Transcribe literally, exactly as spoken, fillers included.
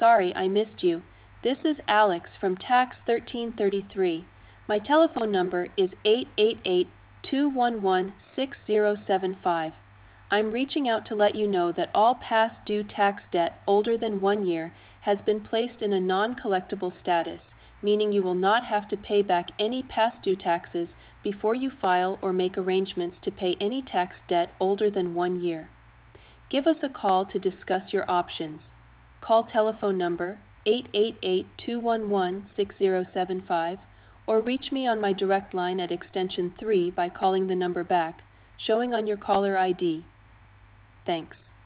Sorry, I missed you. This is Alex from Tax thirteen thirty-three. My telephone number is eight eight eight, two one one, six zero seven five. I'm reaching out to let you know that all past due tax debt older than one year has been placed in a non-collectible status, meaning you will not have to pay back any past due taxes before you file or make arrangements to pay any tax debt older than one year. Give us a call to discuss your options. Call telephone number eight eight eight, two one one, six zero seven five or reach me on my direct line at extension three by calling the number back, showing on your caller I D. Thanks.